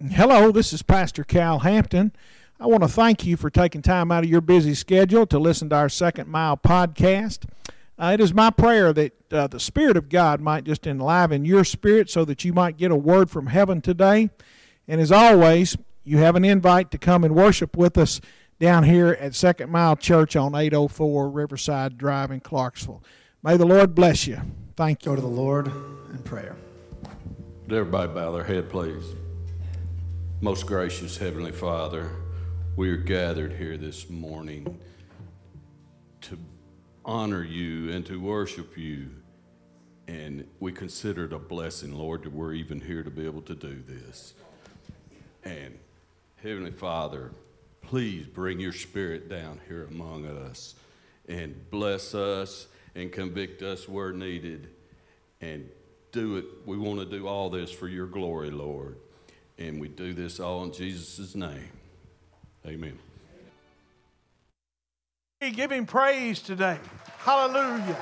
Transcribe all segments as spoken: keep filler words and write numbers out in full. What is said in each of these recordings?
Hello, this is Pastor Cal Hampton. I want to thank you for taking time out of your busy schedule to listen to our Second Mile podcast. Uh, it is my prayer that uh, the Spirit of God might just enliven your spirit so that you might get a word from heaven today. And as always, you have an invite to come and worship with us down here at Second Mile Church on eight oh four Riverside Drive in Clarksville. May the Lord bless you. Thank you. Go to the Lord in prayer. Would everybody bow their head, please? Most gracious Heavenly Father, we are gathered here this morning to honor you and to worship you. And we consider it a blessing, Lord, that we're even here to be able to do this. And Heavenly Father, please bring your Spirit down here among us and bless us and convict us where needed. And do it. We want to do all this for your glory, Lord. And we do this all in Jesus' name. Amen. Give him praise today. Hallelujah.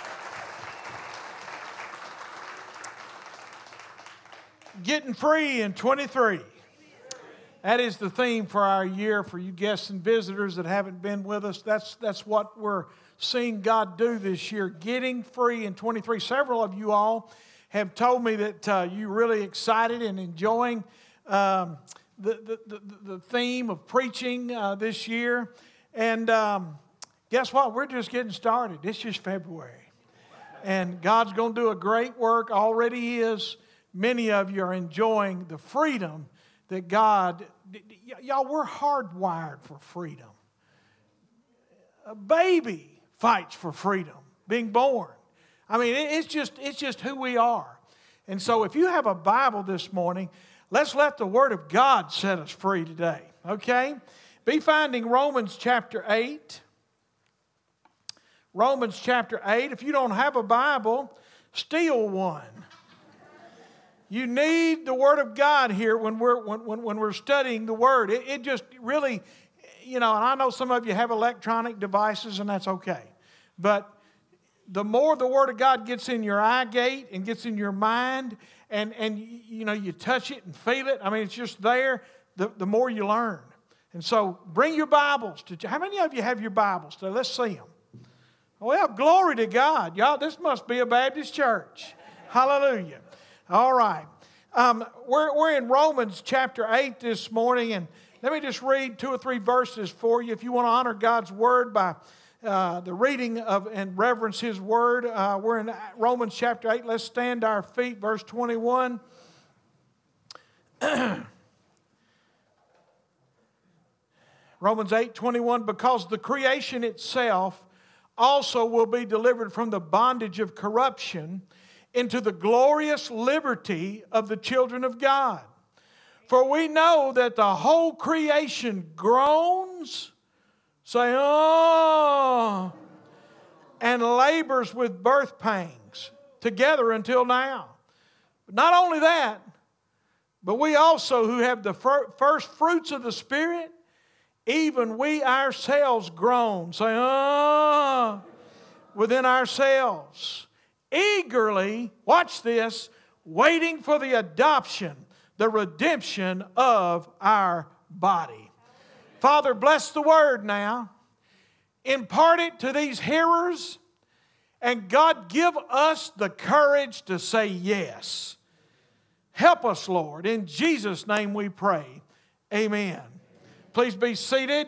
Getting free in twenty-three. That is the theme for our year. For you guests and visitors that haven't been with us, that's that's what we're seeing God do this year. Getting free in twenty-three. Several of you all have told me that uh, you're really excited and enjoying um, the, the, the, the theme of preaching uh, this year. And um, guess what? We're just getting started. It's just February. And God's going to do a great work. Already is. Many of you are enjoying the freedom that God... Y- y'all, we're hardwired for freedom. A baby fights for freedom, being born. I mean, it's just it's just who we are. And so if you have a Bible this morning, let's let the Word of God set us free today, okay? Be finding Romans chapter eight. Romans chapter eight. If you don't have a Bible, steal one. You need the Word of God here when we're when, when, when we're studying the Word. It, it just really, you know, and I know some of you have electronic devices, and that's okay. But the more the Word of God gets in your eye gate and gets in your mind, and, and you know, you touch it and feel it, I mean, it's just there, the, the more you learn. And so bring your Bibles. To, how many of you have your Bibles today? Let's see them. Well, glory to God. Y'all, this must be a Baptist church. Hallelujah. All right. Um, we're, we're in Romans chapter eight this morning, and let me just read two or three verses for you. If you want to honor God's Word by uh, the reading of and reverence His Word, uh, we're in Romans chapter eight. Let's stand to our feet, verse twenty-one. Romans eight twenty-one, because the creation itself also will be delivered from the bondage of corruption into the glorious liberty of the children of God. For we know that the whole creation groans, say, oh, and labors with birth pangs together until now. But not only that, but we also who have the fir- first fruits of the Spirit, even we ourselves groan, say, oh, within ourselves, eagerly, watch this, waiting for the adoption, the redemption of our body. Father, bless the Word now. Impart it to these hearers. And God, give us the courage to say yes. Help us, Lord. In Jesus' name we pray. Amen. Please be seated.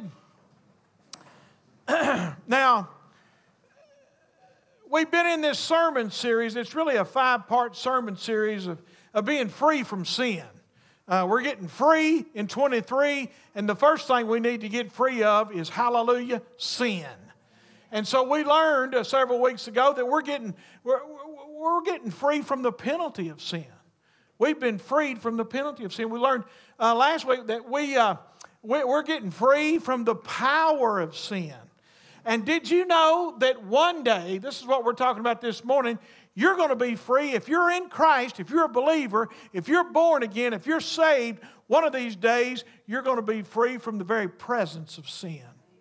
Now, we've been in this sermon series. It's really a five-part sermon series of, of being free from sin. Uh, we're getting free in twenty-three, and the first thing we need to get free of is, hallelujah, sin. And so we learned uh, several weeks ago that we're getting, we're, we're getting free from the penalty of sin. We've been freed from the penalty of sin. We learned uh, last week that we, uh, we, we're getting free from the power of sin. And did you know that one day, this is what we're talking about this morning, you're going to be free. If you're in Christ, if you're a believer, if you're born again, if you're saved, one of these days, you're going to be free from the very presence of sin.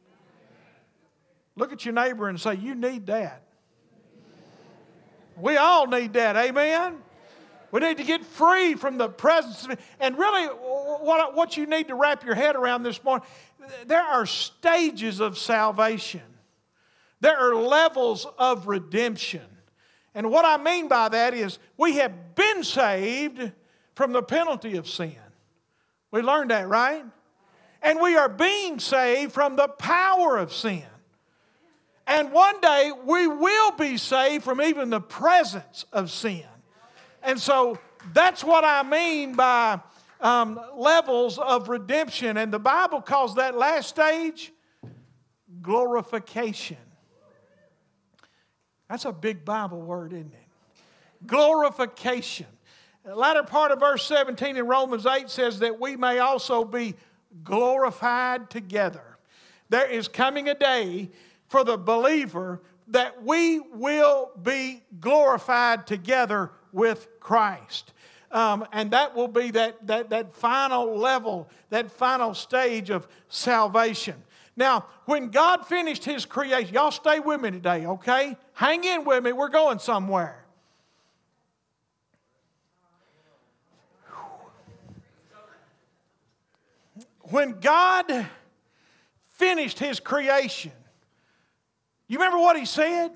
Look at your neighbor and say, you need that. We all need that, amen? We need to get free from the presence of it. And really, what, what you need to wrap your head around this morning, there are stages of salvation. There are levels of redemption. And what I mean by that is we have been saved from the penalty of sin. We learned that, right? And we are being saved from the power of sin. And one day we will be saved from even the presence of sin. And so that's what I mean by um, levels of redemption. And the Bible calls that last stage glorification. That's a big Bible word, isn't it? Glorification. The latter part of verse seventeen in Romans eight says that we may also be glorified together. There is coming a day for the believer that we will be glorified together with Christ. Um, and that will be that, that, that final level, that final stage of salvation. Now, when God finished His creation, y'all stay with me today, okay? Hang in with me, we're going somewhere. When God finished His creation, you remember what He said?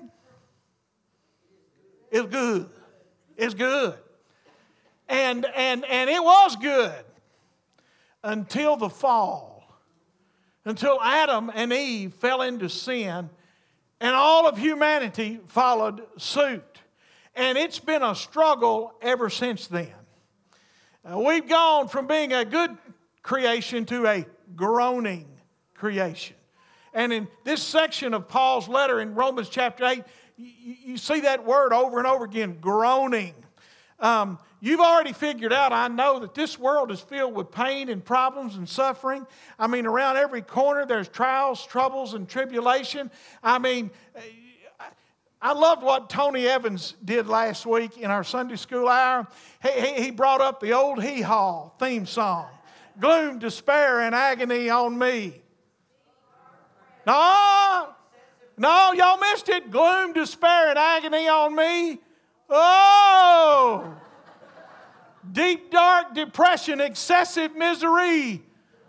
It's good. It's good. And, and, and it was good until the fall, until Adam and Eve fell into sin, and all of humanity followed suit. And it's been a struggle ever since then. Uh, we've gone from being a good creation to a groaning creation. And in this section of Paul's letter in Romans chapter eight, you, you see that word over and over again, groaning. Um, you've already figured out, I know, that this world is filled with pain and problems and suffering. I mean, around every corner there's trials, troubles, and tribulation. I mean, I loved what Tony Evans did last week in our Sunday school hour. He, he, he brought up the old hee-haw theme song, gloom, despair, and agony on me. No, no, y'all missed it. Gloom, despair, and agony on me. Oh, deep, dark depression, excessive misery.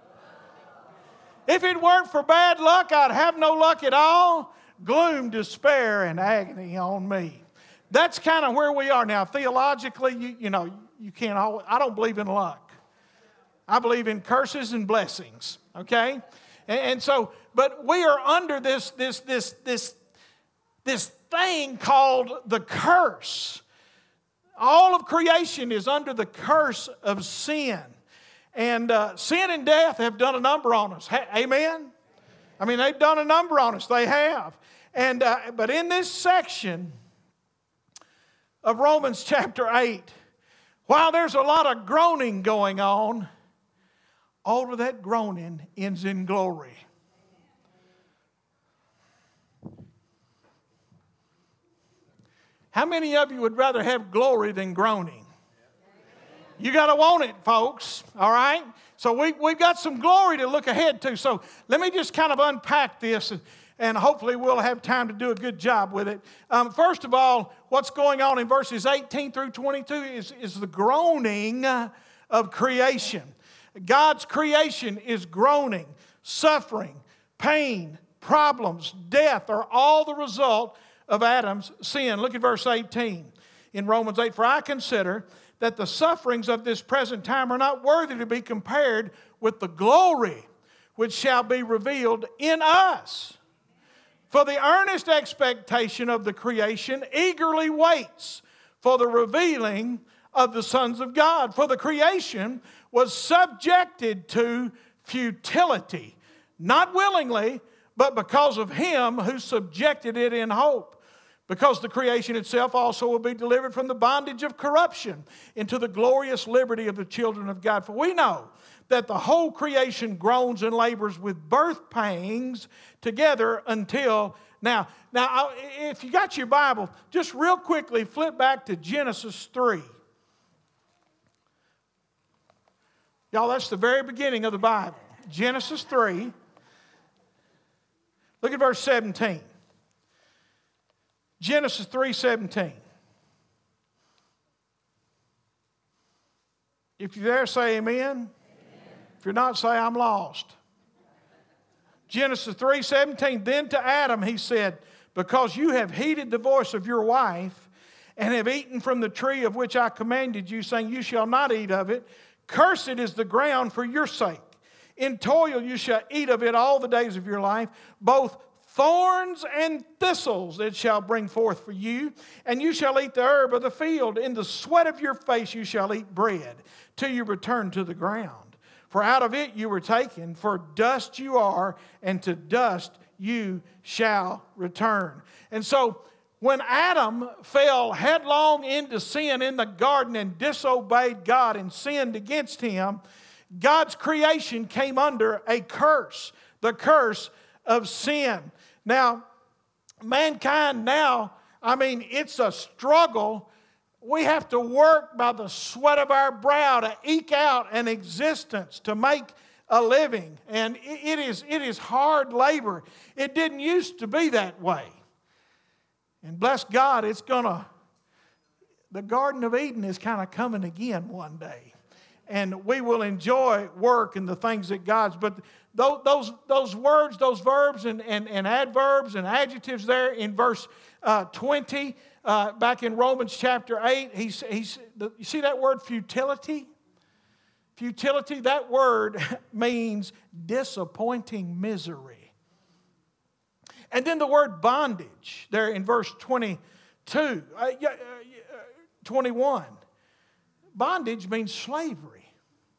If it weren't for bad luck, I'd have no luck at all. Gloom, despair, and agony on me. That's kind of where we are now. Theologically, you, you know, you can't always, I don't believe in luck. I believe in curses and blessings, okay? And, and so, but we are under this, this, this, this, this thing called the curse. All of creation is under the curse of sin. And uh, sin and death have done a number on us. Ha- Amen? I mean, they've done a number on us. They have. And uh, but in this section of Romans chapter eight, while there's a lot of groaning going on, all of that groaning ends in glory. How many of you would rather have glory than groaning? You got to want it, folks, all right? So we, we've got some glory to look ahead to. So let me just kind of unpack this, and, and hopefully we'll have time to do a good job with it. Um, first of all, what's going on in verses eighteen through twenty-two is, is the groaning of creation. God's creation is groaning, suffering, pain, problems, death are all the result of Adam's sin. Look at verse eighteen in Romans eight. For I consider that the sufferings of this present time are not worthy to be compared with the glory which shall be revealed in us. For the earnest expectation of the creation eagerly waits for the revealing of the sons of God. For the creation was subjected to futility, not willingly, but because of Him who subjected it in hope. Because the creation itself also will be delivered from the bondage of corruption into the glorious liberty of the children of God. For we know that the whole creation groans and labors with birth pangs together until now. Now, if you got your Bible, just real quickly flip back to Genesis three. Y'all, that's the very beginning of the Bible. Genesis three. Look at verse seventeen. Genesis three seventeen. If you're there, say amen. Amen. If you're not, say I'm lost. Genesis three seventeen, then to Adam he said, because you have heeded the voice of your wife and have eaten from the tree of which I commanded you, saying, you shall not eat of it, cursed is the ground for your sake. In toil you shall eat of it all the days of your life, both thorns and thistles it shall bring forth for you, and you shall eat the herb of the field. In the sweat of your face you shall eat bread, till you return to the ground. For out of it you were taken, for dust you are, and to dust you shall return. And so, when Adam fell headlong into sin in the garden and disobeyed God and sinned against Him, God's creation came under a curse, the curse of sin. Now, mankind now, I mean, it's a struggle. We have to work by the sweat of our brow to eke out an existence, to make a living. And it is, it is hard labor. It didn't used to be that way. And bless God, it's going to, the Garden of Eden is kind of coming again one day. And we will enjoy work and the things that God's, but those, those, those words, those verbs and, and, and adverbs and adjectives there in verse uh, twenty, uh, back in Romans chapter eight, he's, he's, you see that word futility? Futility, that word means disappointing misery. And then the word bondage there in verse twenty-two, uh, uh, twenty-one. Bondage means slavery.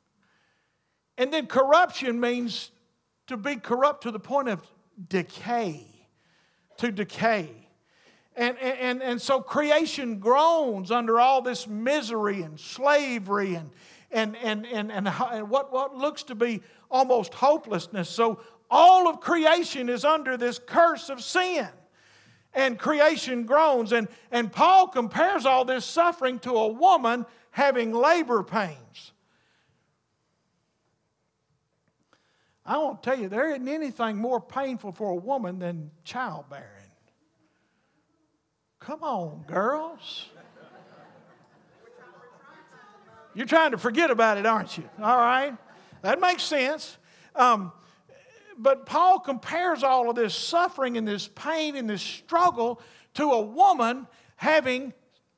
And then corruption means to be corrupt to the point of decay. To decay. And, and, and so creation groans under all this misery and slavery and, and, and, and, and, and what, what looks to be almost hopelessness. So all of creation is under this curse of sin. And creation groans. And, and Paul compares all this suffering to a woman having labor pains. I want to tell you, there isn't anything more painful for a woman than childbearing. Come on, girls. You're trying to forget about it, aren't you? All right. That makes sense. Um, But Paul compares all of this suffering and this pain and this struggle to a woman having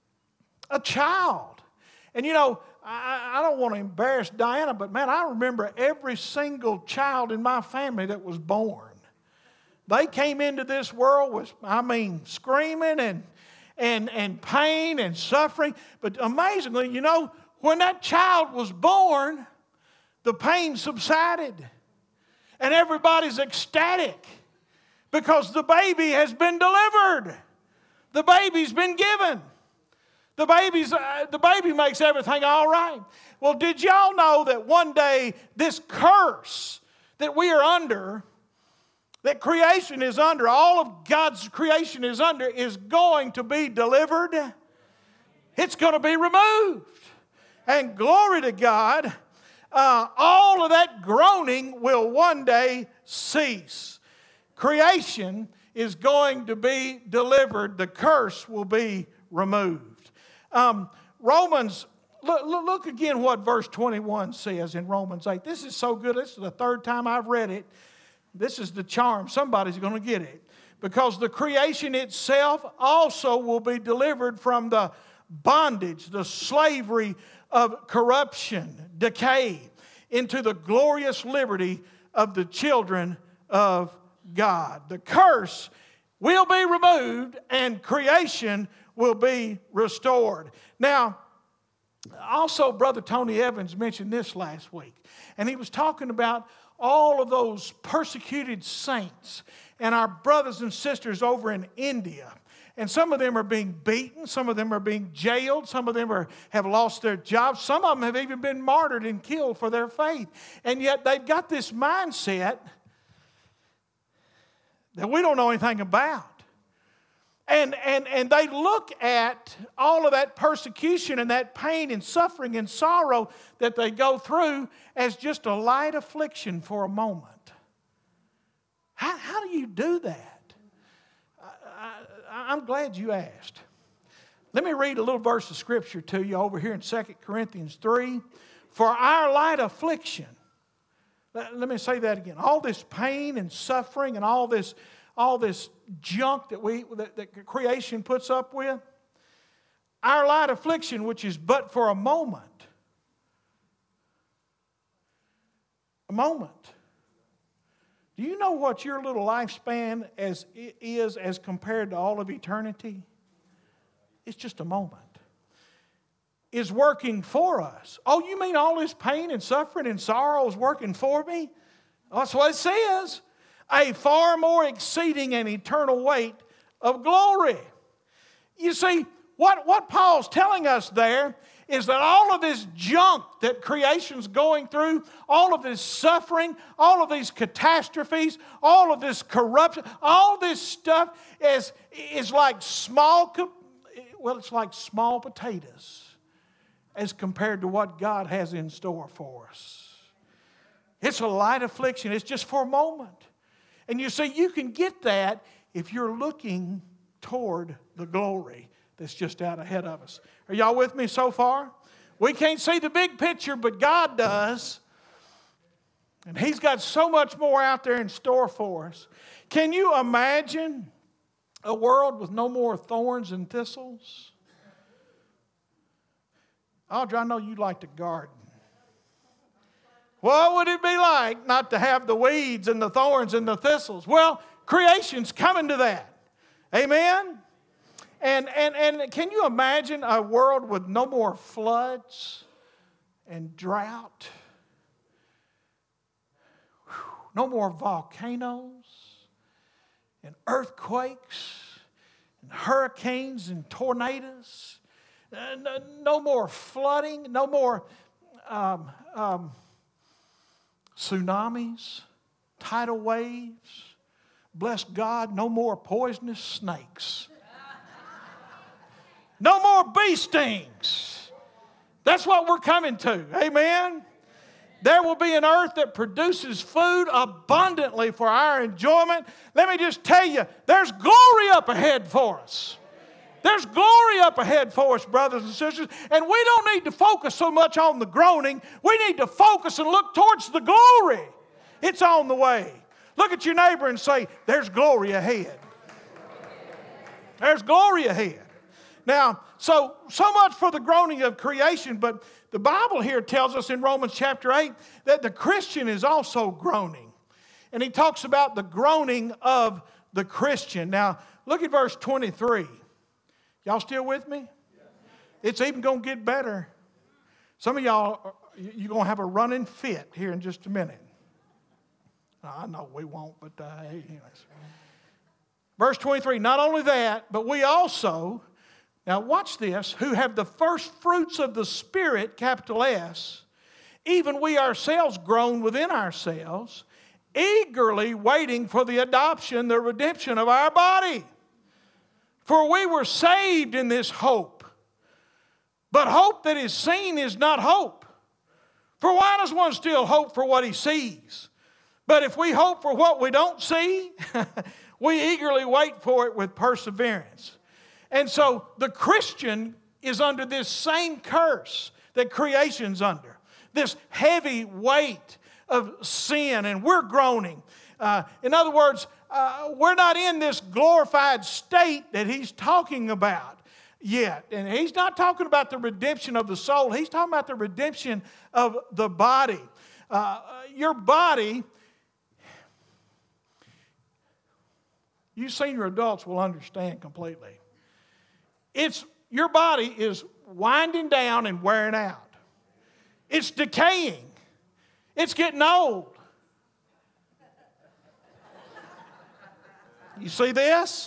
a child. And you know, I, I don't want to embarrass Diana, but man, I remember every single child in my family that was born. They came into this world with, I mean, screaming and, and, and pain and suffering. But amazingly, you know, when that child was born, the pain subsided. And everybody's ecstatic because the baby has been delivered. The baby's been given. The, baby's, uh, the baby makes everything all right. Well, did y'all know that one day this curse that we are under, that creation is under, all of God's creation is under, is going to be delivered? It's going to be removed. And glory to God. Uh, all of that groaning will one day cease. Creation is going to be delivered. The curse will be removed. Um, Romans, look, look again what verse twenty-one says in Romans eight. This is so good. This is the third time I've read it. This is the charm. Somebody's going to get it. Because the creation itself also will be delivered from the bondage, the slavery of corruption, decay, into the glorious liberty of the children of God. The curse will be removed and creation will be restored. Now, also Brother Tony Evans mentioned this last week, and he was talking about all of those persecuted saints and our brothers and sisters over in India. And some of them are being beaten. Some of them are being jailed. Some of them are, have lost their jobs. Some of them have even been martyred and killed for their faith. And yet they've got this mindset that we don't know anything about. And, and, and they look at all of that persecution and that pain and suffering and sorrow that they go through as just a light affliction for a moment. How, how do you do that? I, I, I'm glad you asked. Let me read a little verse of Scripture to you over here in Second Corinthians three. for our light affliction. Let, let me say that again. All this pain and suffering and all this, all this junk that we that, that creation puts up with, our light affliction, which is but for a moment. A moment. Do you know what your little lifespan as is as compared to all of eternity? It's just a moment. Is working for us. Oh, you mean all this pain and suffering and sorrow is working for me? That's what it says. A far more exceeding and eternal weight of glory. You see, what, what Paul's telling us there is that all of this junk that creation's going through, all of this suffering, all of these catastrophes, all of this corruption, all this stuff is, is like small, well, it's like small potatoes as compared to what God has in store for us. It's a light affliction. It's just for a moment. And you see, you can get that if you're looking toward the glory that's just out ahead of us. Are y'all with me so far? We can't see the big picture, but God does. And He's got so much more out there in store for us. Can you imagine a world with no more thorns and thistles? Audrey, I know you like to garden. What would it be like not to have the weeds and the thorns and the thistles? Well, creation's coming to that. Amen? And, and, and can you imagine a world with no more floods and drought? Whew, no more volcanoes and earthquakes and hurricanes and tornadoes. Uh, no, no more flooding, no more um, um, tsunamis, tidal waves. Bless God, no more poisonous snakes. No more bee stings. That's what we're coming to. Amen? There will be an earth that produces food abundantly for our enjoyment. Let me just tell you, there's glory up ahead for us. There's glory up ahead for us, brothers and sisters. And we don't need to focus so much on the groaning. We need to focus and look towards the glory. It's on the way. Look at your neighbor and say, there's glory ahead. There's glory ahead. Now, so, so much for the groaning of creation, but the Bible here tells us in Romans chapter eight that the Christian is also groaning. And he talks about the groaning of the Christian. Now, look at verse twenty-three. Y'all still with me? It's even going to get better. Some of y'all, you're going to have a running fit here in just a minute. I know we won't, but uh, anyways. Verse twenty-three, not only that, but we also... Now watch this, who have the first fruits of the Spirit, capital S, even we ourselves groan within ourselves, eagerly waiting for the adoption, the redemption of our body. For we were saved in this hope. But hope that is seen is not hope. For why does one still hope for what he sees? But if we hope for what we don't see, we eagerly wait for it with perseverance. And so the Christian is under this same curse that creation's under. This heavy weight of sin, and we're groaning. Uh, in other words, uh, we're not in this glorified state that he's talking about yet. And he's not talking about the redemption of the soul. He's talking about the redemption of the body. Uh, your body, you senior adults will understand completely. It's, your body is winding down and wearing out. It's decaying. It's getting old. You see this?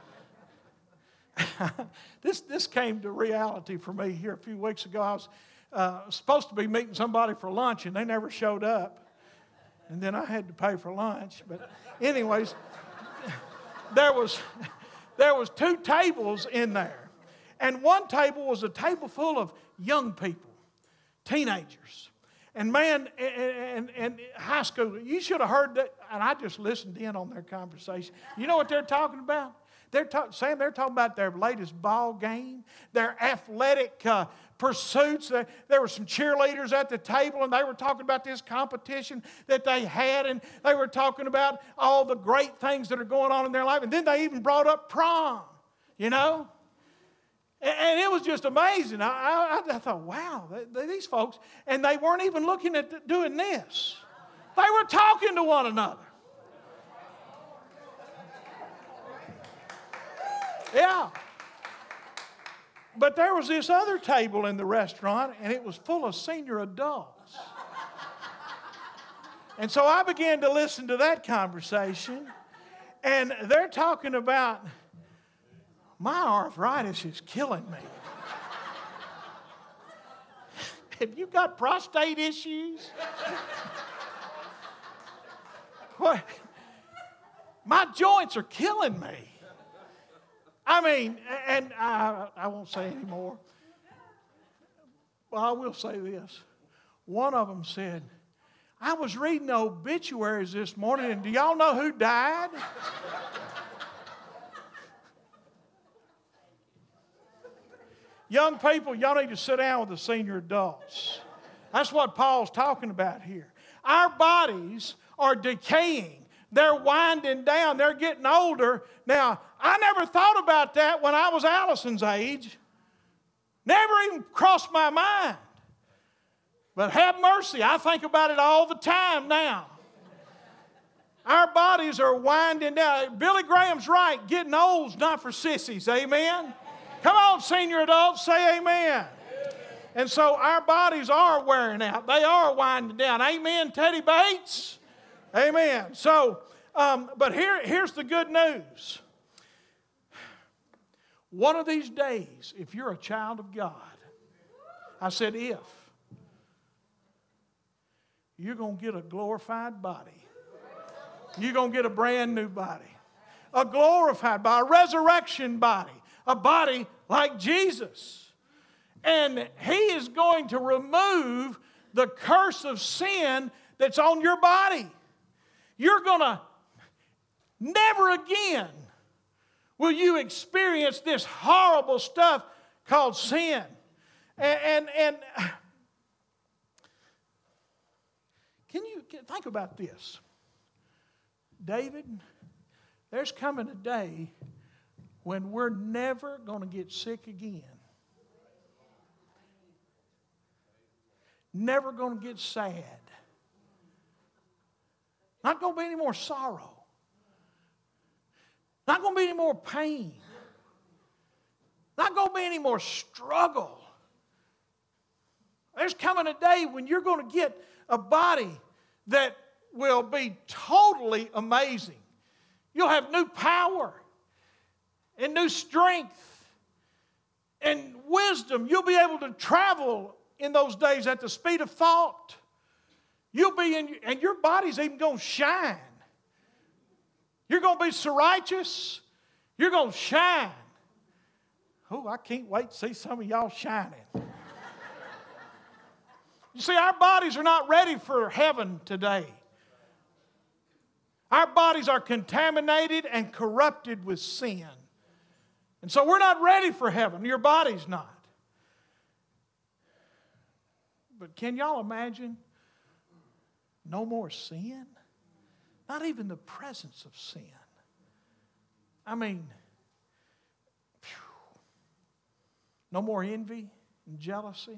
this this came to reality for me here a few weeks ago. I was uh, supposed to be meeting somebody for lunch, and they never showed up. And then I had to pay for lunch. But anyways, there was, there was two tables in there. And one table was a table full of young people, teenagers. And man, and, and, and high school, you should have heard that. And I just listened in on their conversation. You know what they're talking about? They're talk, Sam, they're talking about their latest ball game, their athletic uh, pursuits. There, there were some cheerleaders at the table, and they were talking about this competition that they had, and they were talking about all the great things that are going on in their life. And then they even brought up prom, you know. And, and it was just amazing. I, I, I thought, wow, they, they, these folks, and they weren't even looking at the, doing this. They were talking to one another. Yeah. But there was this other table in the restaurant, and it was full of senior adults. And so I began to listen to that conversation, and they're talking about, my arthritis is killing me. Have you got prostate issues? What? My joints are killing me. I mean, and I, I won't say any more. Well, I will say this. One of them said, I was reading the obituaries this morning, and do y'all know who died? Young people, y'all need to sit down with the senior adults. That's what Paul's talking about here. Our bodies are decaying. They're winding down. They're getting older. Now, I never thought about that when I was Allison's age. Never even crossed my mind. But have mercy, I think about it all the time now. Our bodies are winding down. Billy Graham's right. Getting old's not for sissies. Amen? Come on, senior adults, say amen. And so our bodies are wearing out. They are winding down. Amen, Teddy Bates? Amen. So, um, but here, here's the good news. One of these days, if you're a child of God, I said if, you're going to get a glorified body. You're going to get a brand new body. A glorified body, a resurrection body, a body like Jesus. And He is going to remove the curse of sin that's on your body. You're going to, never again will you experience this horrible stuff called sin. And, and, and can you think about this? David, there's coming a day when we're never going to get sick again. Never going to get sad. Not going to be any more sorrow. Not going to be any more pain. Not going to be any more struggle. There's coming a day when you're going to get a body that will be totally amazing. You'll have new power and new strength and wisdom. You'll be able to travel in those days at the speed of thought. You'll be in, and your body's even going to shine. You're going to be so righteous. You're going to shine. Oh, I can't wait to see some of y'all shining. You see, our bodies are not ready for heaven today. Our bodies are contaminated and corrupted with sin. And so we're not ready for heaven. Your body's not. But can y'all imagine no more sin? Not even the presence of sin. I mean, phew, no more envy and jealousy.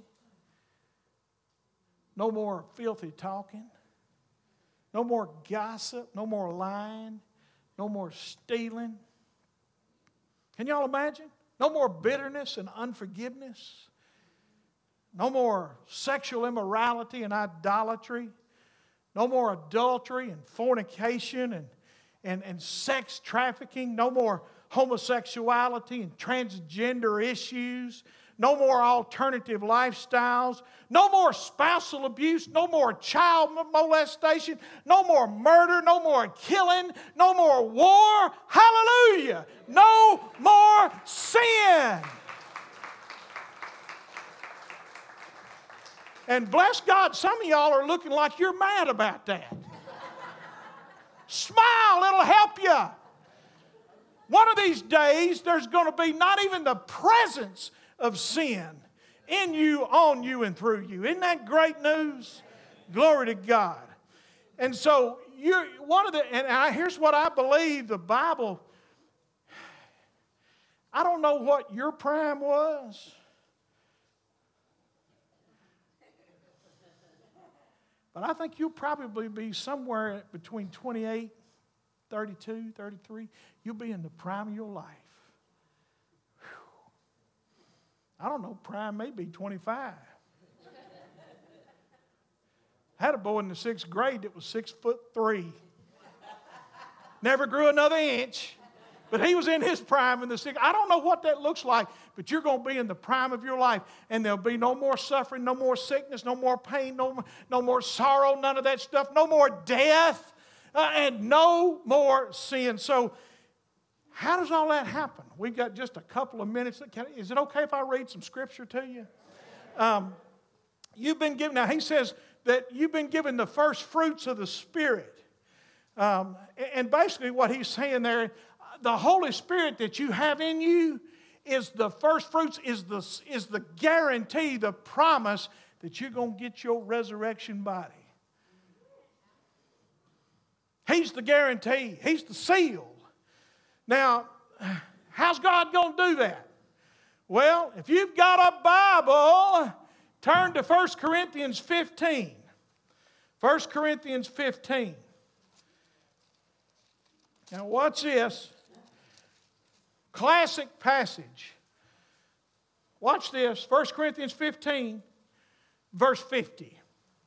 No more filthy talking. No more gossip. No more lying. No more stealing. Can y'all imagine? No more bitterness and unforgiveness. No more sexual immorality and idolatry. No more adultery and fornication and, and, and sex trafficking. No more homosexuality and transgender issues. No more alternative lifestyles. No more spousal abuse. No more child molestation. No more murder. No more killing. No more war. Hallelujah. No more sin. And bless God, some of y'all are looking like you're mad about that. Smile, it'll help you. One of these days, there's going to be not even the presence of sin in you, on you, and through you. Isn't that great news? Glory to God. And so, you're one of the, and I, here's what I believe the Bible, I don't know what your prime was. But I think you'll probably be somewhere between twenty-eight, thirty-two, thirty-three. You'll be in the prime of your life. Whew. I don't know, prime may be twenty-five. I had a boy in the sixth grade that was six foot three. Never grew another inch. But he was in his prime in the sixth. I don't know what that looks like, but you're going to be in the prime of your life. And there'll be no more suffering, no more sickness, no more pain, no, no more sorrow, none of that stuff, no more death, uh, and no more sin. So how does all that happen? We've got just a couple of minutes. Is it okay if I read some scripture to you? Um, you've been given, now he says that you've been given the first fruits of the Spirit. Um, and basically what he's saying there, the Holy Spirit that you have in you is the first fruits, is the, is the guarantee, the promise that you're going to get your resurrection body. He's the guarantee. He's the seal. Now, how's God going to do that? Well, if you've got a Bible, turn to First Corinthians fifteen. First Corinthians fifteen. Now, watch this. Classic passage. Watch this. First Corinthians fifteen, verse fifty.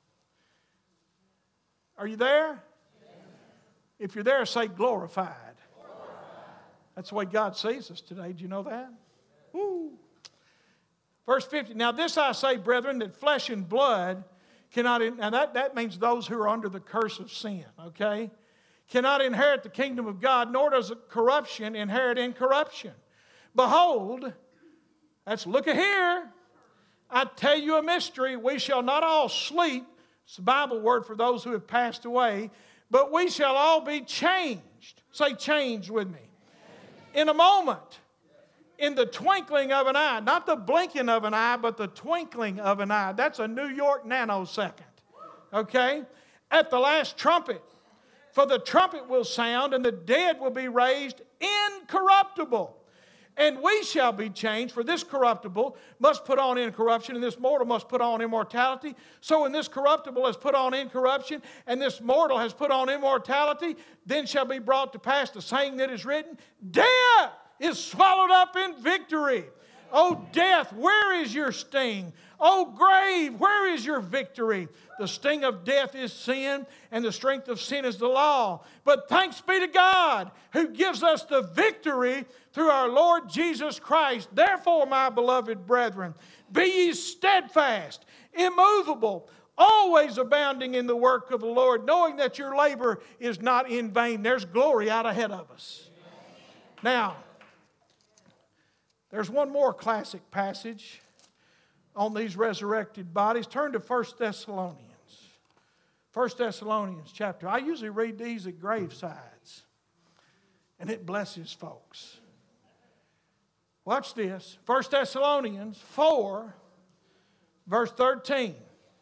Are you there? Yes. If you're there, say glorified. Glorified. That's the way God sees us today. Do you know that? Woo. Verse fifty. Now this I say, brethren, that flesh and blood cannot... Now that, that means those who are under the curse of sin, okay? Cannot inherit the kingdom of God, nor does corruption inherit incorruption. Behold, that's look at here. I tell you a mystery. We shall not all sleep. It's the Bible word for those who have passed away. But we shall all be changed. Say changed with me. In a moment. In the twinkling of an eye. Not the blinking of an eye, but the twinkling of an eye. That's a New York nanosecond. Okay? At the last trumpet. For the trumpet will sound, and the dead will be raised incorruptible. And we shall be changed, for this corruptible must put on incorruption, and this mortal must put on immortality. So when this corruptible has put on incorruption, and this mortal has put on immortality, then shall be brought to pass the saying that is written, death is swallowed up in victory. O death, where is your sting? O grave, where is your victory? The sting of death is sin, and the strength of sin is the law. But thanks be to God who gives us the victory through our Lord Jesus Christ. Therefore, my beloved brethren, be ye steadfast, immovable, always abounding in the work of the Lord, knowing that your labor is not in vain. There's glory out ahead of us. Now, there's one more classic passage on these resurrected bodies. Turn to First Thessalonians. First Thessalonians chapter. I usually read these at gravesides, and it blesses folks. Watch this. First Thessalonians four, verse thirteen.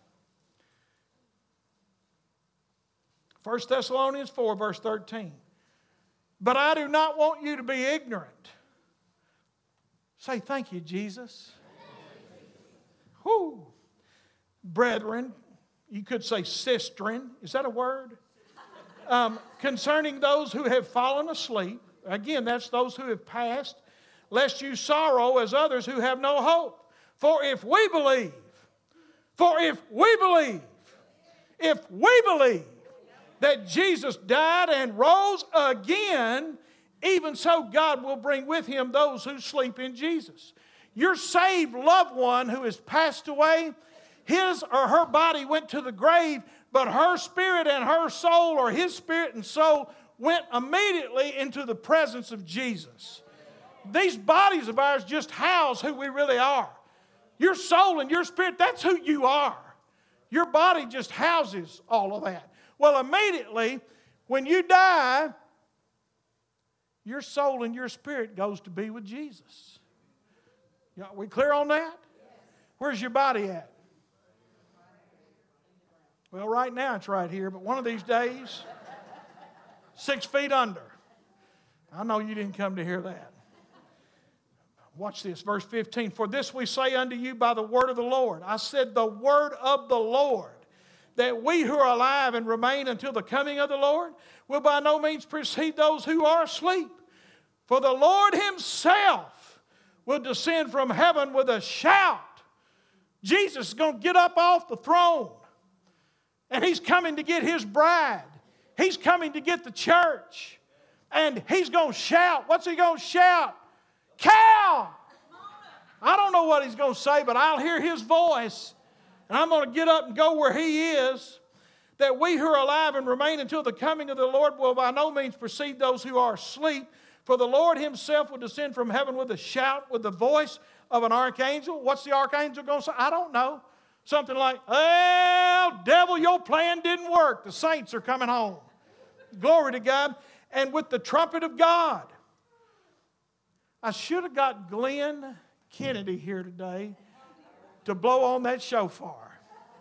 First Thessalonians four, verse thirteen. But I do not want you to be ignorant. Say, thank you, Jesus. Whoo. Brethren, you could say sistren. Is that a word? Um, concerning those who have fallen asleep. Again, that's those who have passed. Lest you sorrow as others who have no hope. For if we believe, for if we believe, if we believe that Jesus died and rose again, even so God will bring with him those who sleep in Jesus. Your saved loved one who has passed away, his or her body went to the grave, but her spirit and her soul, or his spirit and soul, went immediately into the presence of Jesus. These bodies of ours just house who we really are. Your soul and your spirit, that's who you are. Your body just houses all of that. Well, immediately, when you die, your soul and your spirit goes to be with Jesus. Are we clear on that? Where's your body at? Well, right now it's right here, but one of these days, six feet under. I know you didn't come to hear that. Watch this, verse fifteen. For this we say unto you by the word of the Lord. I said the word of the Lord, that we who are alive and remain until the coming of the Lord will by no means precede those who are asleep. For the Lord himself will descend from heaven with a shout. Jesus is going to get up off the throne. And he's coming to get his bride. He's coming to get the church. And he's going to shout. What's he going to shout? Cow! I don't know what he's going to say, but I'll hear his voice. And I'm going to get up and go where he is. That we who are alive and remain until the coming of the Lord will by no means precede those who are asleep. For the Lord himself will descend from heaven with a shout, with the voice of an archangel. What's the archangel going to say? I don't know. Something like, well, devil, your plan didn't work. The saints are coming home. Glory to God. And with the trumpet of God. I should have got Glenn Kennedy here today to blow on that shofar.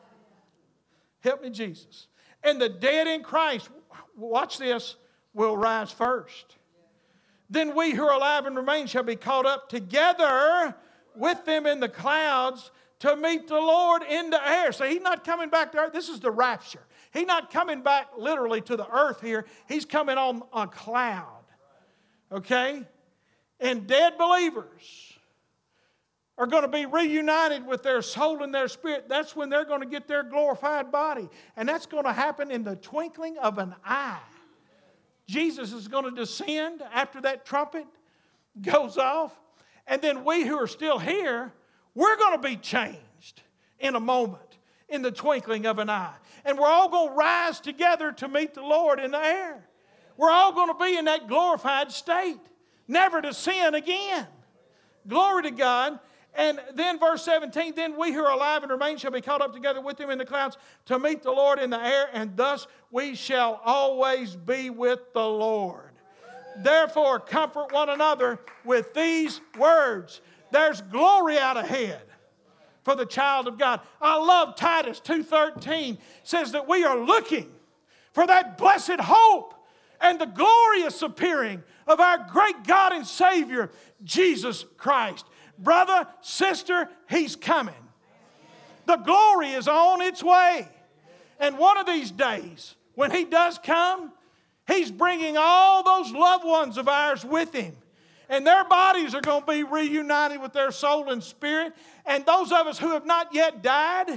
Help me, Jesus. And the dead in Christ, watch this, will rise first. Then we who are alive and remain shall be caught up together with them in the clouds to meet the Lord in the air. So he's not coming back to earth. This is the rapture. He's not coming back literally to the earth here. He's coming on a cloud. Okay? And dead believers are going to be reunited with their soul and their spirit. That's when they're going to get their glorified body. And that's going to happen in the twinkling of an eye. Jesus is going to descend after that trumpet goes off. And then we who are still here, we're going to be changed in a moment, in the twinkling of an eye. And we're all going to rise together to meet the Lord in the air. We're all going to be in that glorified state, never to sin again. Glory to God. And then verse seventeen, then we who are alive and remain shall be caught up together with him in the clouds to meet the Lord in the air, and thus we shall always be with the Lord. Therefore, comfort one another with these words. There's glory out ahead for the child of God. I love Titus two thirteen. It says that we are looking for that blessed hope and the glorious appearing of our great God and Savior, Jesus Christ. Brother, sister, he's coming. The glory is on its way. And one of these days, when he does come, he's bringing all those loved ones of ours with him. And their bodies are going to be reunited with their soul and spirit. And those of us who have not yet died,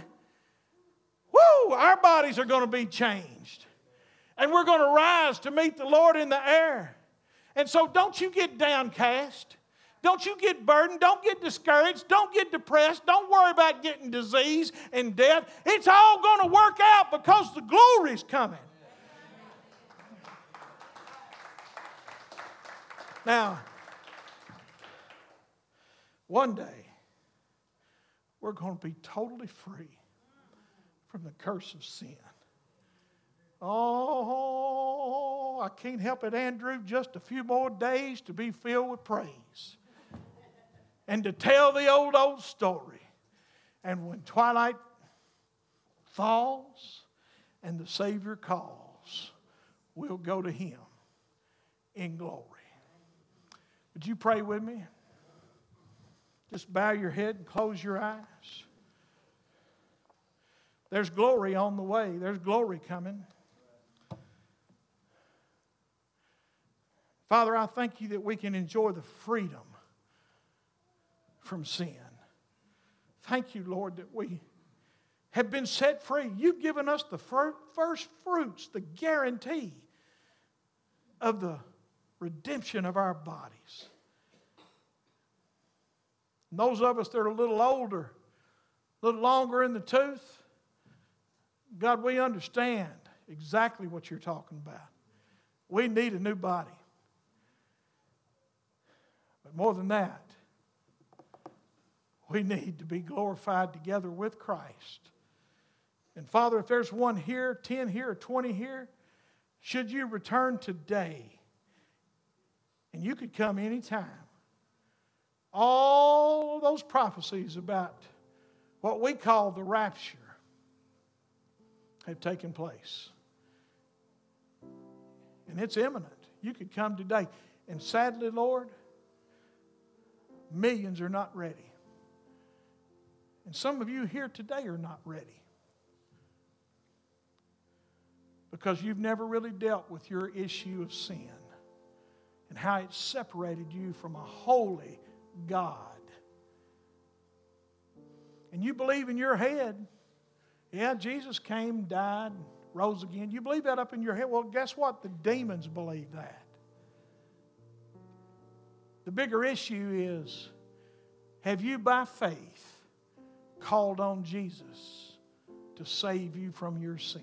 whoo, our bodies are going to be changed. And we're going to rise to meet the Lord in the air. And so don't you get downcast. Don't you get burdened. Don't get discouraged. Don't get depressed. Don't worry about getting disease and death. It's all going to work out because the glory's coming. Now, one day, we're going to be totally free from the curse of sin. Oh, I can't help it, Andrew. Just a few more days to be filled with praise. And to tell the old, old story. And when twilight falls and the Savior calls, we'll go to him in glory. Would you pray with me? Just bow your head and close your eyes. There's glory on the way. There's glory coming. Father, I thank you that we can enjoy the freedom from sin. Thank you, Lord, that we have been set free. You've given us the first fruits, the guarantee of the redemption of our bodies. And those of us that are a little older, a little longer in the tooth, God, we understand exactly what you're talking about. We need a new body. But more than that, we need to be glorified together with Christ. And Father, if there's one here, ten here, or twenty here, should you return today, and you could come anytime, all those prophecies about what we call the rapture have taken place. And it's imminent. You could come today. And sadly, Lord, millions are not ready. And some of you here today are not ready. Because you've never really dealt with your issue of sin and how it separated you from a holy God. And you believe in your head, yeah, Jesus came, died, rose again. You believe that up in your head. Well, guess what? The demons believe that. The bigger issue is, have you by faith called on Jesus to save you from your sin?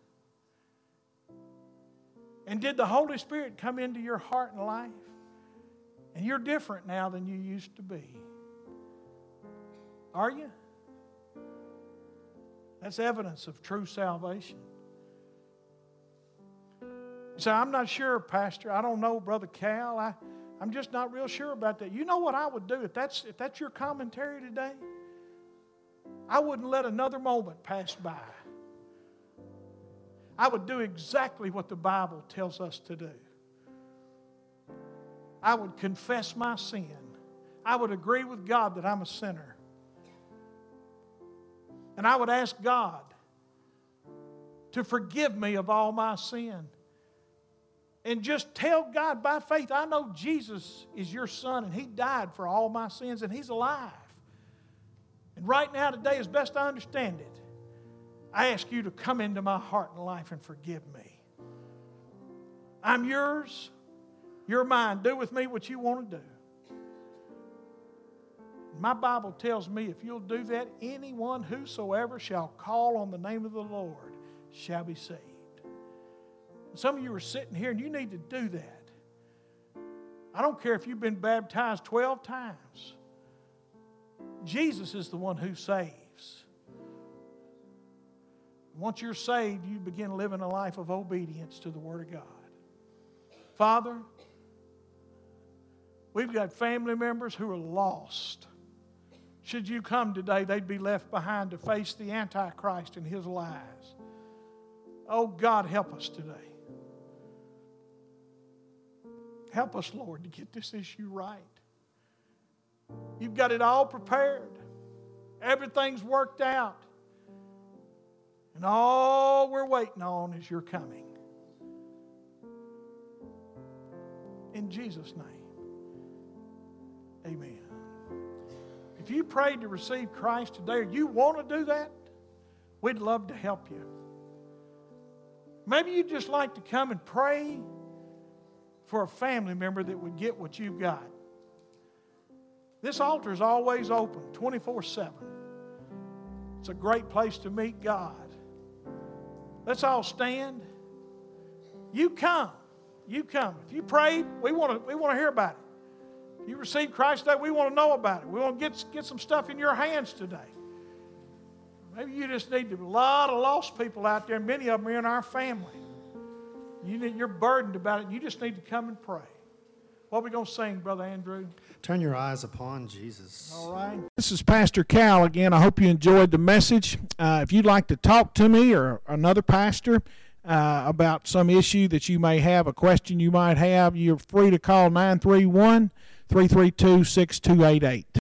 And did the Holy Spirit come into your heart and life? And you're different now than you used to be. Are you? That's evidence of true salvation. You say, I'm not sure, Pastor. I don't know, Brother Cal. I, I'm just not real sure about that. You know what I would do if that's, if that's your commentary today? I wouldn't let another moment pass by. I would do exactly what the Bible tells us to do. I would confess my sin. I would agree with God that I'm a sinner. And I would ask God to forgive me of all my sin. And just tell God by faith, I know Jesus is your Son and He died for all my sins and He's alive. And right now, today, as best I understand it, I ask you to come into my heart and life and forgive me. I'm yours. You're mine. Do with me what you want to do. My Bible tells me if you'll do that, anyone whosoever shall call on the name of the Lord shall be saved. Some of you are sitting here and you need to do that. I don't care if you've been baptized twelve times. Jesus is the one who saves. Once you're saved, you begin living a life of obedience to the Word of God. Father, we've got family members who are lost. Should you come today, they'd be left behind to face the Antichrist and his lies. Oh, God, help us today. Help us, Lord, to get this issue right. You've got it all prepared. Everything's worked out. And all we're waiting on is your coming. In Jesus' name, amen. If you prayed to receive Christ today or you want to do that, we'd love to help you. Maybe you'd just like to come and pray for a family member that would get what you've got. This altar is always open, twenty-four seven. It's a great place to meet God. Let's all stand. You come. You come. If you prayed, we want to we want to hear about it. If you received Christ today, we want to know about it. We want to get, get some stuff in your hands today. Maybe you just need to, a lot of lost people out there, and many of them are in our family. You need, you're burdened about it, and you just need to come and pray. What are we going to sing, Brother Andrew? Turn your eyes upon Jesus. All right. This is Pastor Cal again. I hope you enjoyed the message. Uh, if you'd like to talk to me or another pastor uh, about some issue that you may have, a question you might have, you're free to call nine three one, three three two, six two eight eight.